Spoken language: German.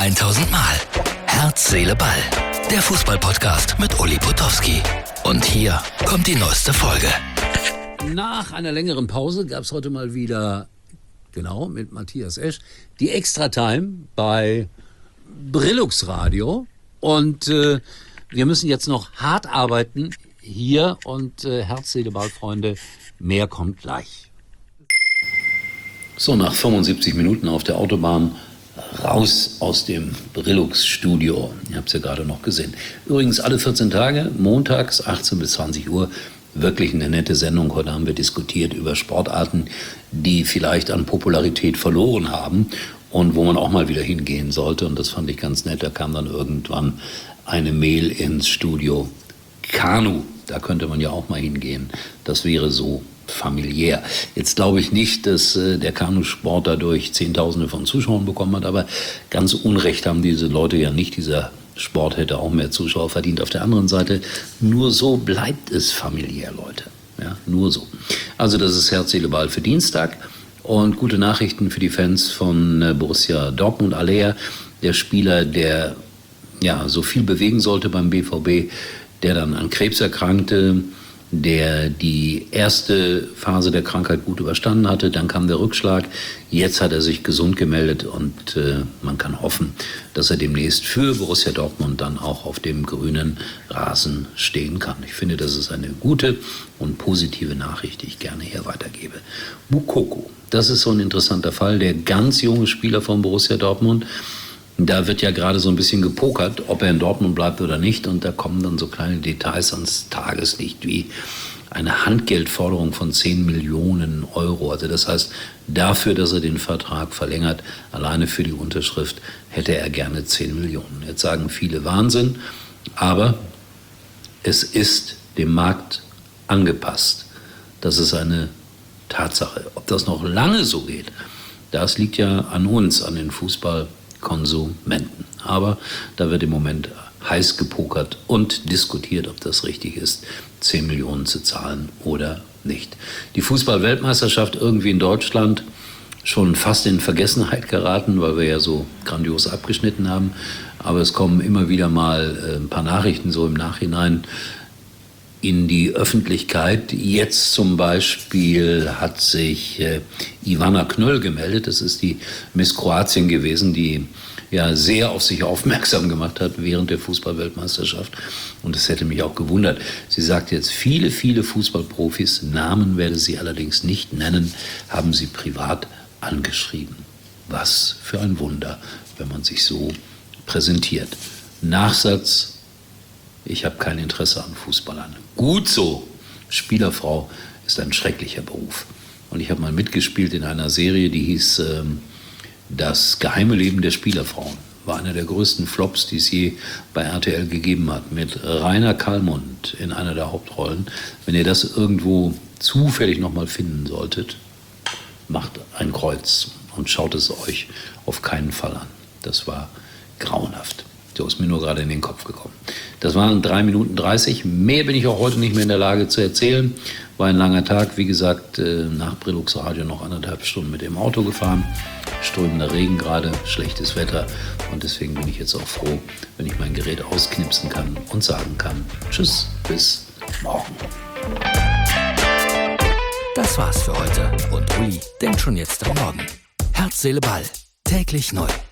1000 Mal. Herz, Seele, Ball. Der Fußball-Podcast mit Uli Potowski. Und hier kommt die neueste Folge. Nach einer längeren Pause gab es heute mal wieder, genau, mit Matthias Esch, die Extra-Time bei Brillux Radio. Und wir müssen jetzt noch hart arbeiten hier und Herz, Seele, Ball, Freunde, mehr kommt gleich. So, nach 75 Minuten auf der Autobahn raus aus dem Brillux-Studio. Ihr habt es ja gerade noch gesehen. Übrigens alle 14 Tage, montags 18 bis 20 Uhr, wirklich eine nette Sendung. Heute haben wir diskutiert über Sportarten, die vielleicht an Popularität verloren haben und wo man auch mal wieder hingehen sollte. Und das fand ich ganz nett. Da kam dann irgendwann eine Mail ins Studio. Kanu, da könnte man ja auch mal hingehen. Das wäre so familiär. Jetzt glaube ich nicht, dass der Kanusport dadurch Zehntausende von Zuschauern bekommen hat, aber ganz Unrecht haben diese Leute ja nicht. Dieser Sport hätte auch mehr Zuschauer verdient. Auf der anderen Seite, nur so bleibt es familiär, Leute. Ja, nur so. Also das ist Herz, Seele, Ball für Dienstag und gute Nachrichten für die Fans von Borussia Dortmund. Aller, der Spieler, der ja so viel bewegen sollte beim BVB, der dann an Krebs erkrankte, der die erste Phase der Krankheit gut überstanden hatte. Dann kam der Rückschlag. Jetzt hat er sich gesund gemeldet und man kann hoffen, dass er demnächst für Borussia Dortmund dann auch auf dem grünen Rasen stehen kann. Ich finde, das ist eine gute und positive Nachricht, die ich gerne hier weitergebe. Moukoko, das ist so ein interessanter Fall. Der ganz junge Spieler von Borussia Dortmund. Da wird ja gerade so ein bisschen gepokert, ob er in Dortmund bleibt oder nicht. Und da kommen dann so kleine Details ans Tageslicht, wie eine Handgeldforderung von 10 Millionen Euro. Also das heißt, dafür, dass er den Vertrag verlängert, alleine für die Unterschrift, hätte er gerne 10 Millionen. Jetzt sagen viele Wahnsinn, aber es ist dem Markt angepasst. Das ist eine Tatsache. Ob das noch lange so geht, das liegt ja an uns, an den Fußballkonsumenten. Aber da wird im Moment heiß gepokert und diskutiert, ob das richtig ist, 10 Millionen zu zahlen oder nicht. Die Fußball-Weltmeisterschaft irgendwie in Deutschland schon fast in Vergessenheit geraten, weil wir ja so grandios abgeschnitten haben. Aber es kommen immer wieder mal ein paar Nachrichten so im Nachhinein in die Öffentlichkeit. Jetzt zum Beispiel hat sich Ivana Knöll gemeldet. Das ist die Miss Kroatien gewesen, die ja sehr auf sich aufmerksam gemacht hat während der Fußball-Weltmeisterschaft. Und es hätte mich auch gewundert. Sie sagt jetzt, viele Fußballprofis, Namen werde sie allerdings nicht nennen, haben sie privat angeschrieben. Was für ein Wunder, wenn man sich so präsentiert. Nachsatz: Ich habe kein Interesse an Fußballern. Gut so. Spielerfrau ist ein schrecklicher Beruf. Und ich habe mal mitgespielt in einer Serie, die hieß Das geheime Leben der Spielerfrauen. War einer der größten Flops, die es je bei RTL gegeben hat. Mit Rainer Kallmund in einer der Hauptrollen. Wenn ihr das irgendwo zufällig nochmal finden solltet, macht ein Kreuz und schaut es euch auf keinen Fall an. Das war grauenhaft. So ist mir nur gerade in den Kopf gekommen. Das waren 3 Minuten 30. Mehr bin ich auch heute nicht mehr in der Lage zu erzählen. War ein langer Tag. Wie gesagt, nach Brillux Radio noch 1,5 Stunden mit dem Auto gefahren. Strömender Regen gerade, schlechtes Wetter. Und deswegen bin ich jetzt auch froh, wenn ich mein Gerät ausknipsen kann und sagen kann: Tschüss, bis morgen. Das war's für heute. Und Uli denkt schon jetzt am Morgen. Herz, Seele, Ball. Täglich neu.